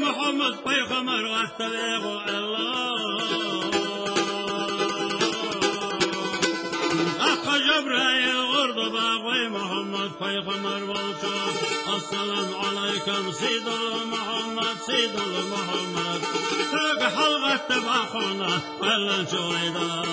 محمد پیغمبر وقت بگو الله اقا جبرائیل غرد باقوی محمد پیغمبر والچو السلام علیکم سید محمد سید محمد تاگ حلقت باخونا فلن شویدا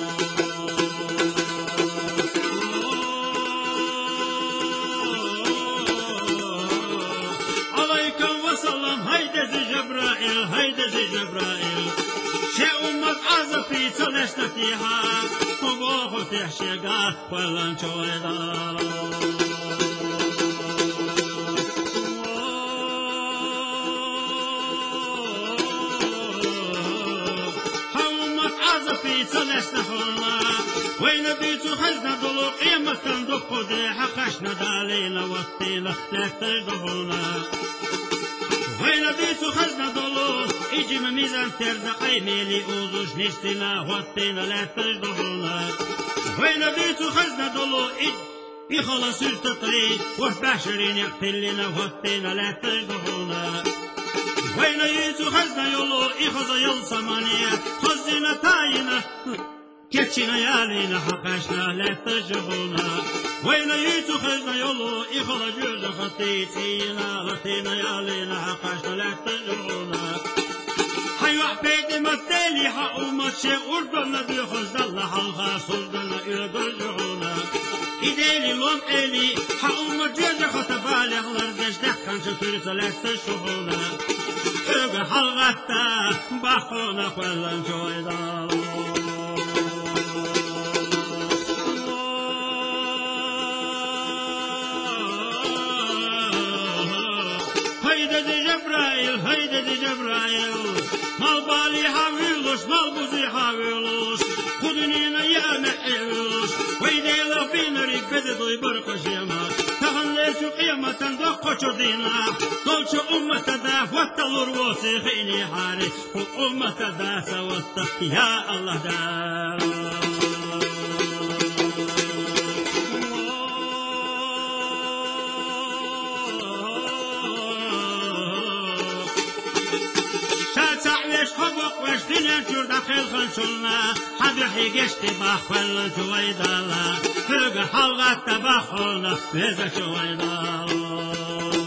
هيدزي جبرائيل شيء أمك عزفي تلشتكيها وبوخو تحشيقا ولن شويدا أمك عزفي تلشتكيها وين بيتو خزنا دلو قيمة دقو ديحا خشنا دالينا وقتينا نفتجدهونا وين بيتو خزنا دلو إجم ميزان ترزقي ميلي أوزوش نشتنا وقتنا لا تجدهونا وين بيتو خزنا دلو يخلص التطريق وبشرين يقتلنا وقتنا لا تجدهونا وين بيتو خزنا يلو يخذ يلصمانية خزنا تاينا كتشنا يالينا حقشنا لا تجدهونا وين ييتو خزنا يلو يخذ جوز خطيتينا لطينا يالينا حقشنا لا تجدهونا حيو عبيد مدالي حقومة شيء أردنا بيخز الله حلقا صدنا إلى درجعونا إدالي لون إلي حقومة جوزة خطبالي غلردش دحكان شكر صلاة تشوفونا إلى حلقا باخونا قلن جويدا هيدزي جبرائيل مال بالي حاويلوش مال بوزي حاويلوش خدنينا يا محيلوش ويدي لفين ريك بدي برقش يما تغليشو قيمة دقو شدينا طولشو أمة دا واتلور ووسي خيني حاري وأمة دا سوات يا الله دا حبق واشتنا جور داخل خلشلنا حد حيقشت باخل جويدالا فوق حلقة تباخلنا بيزا جويدالا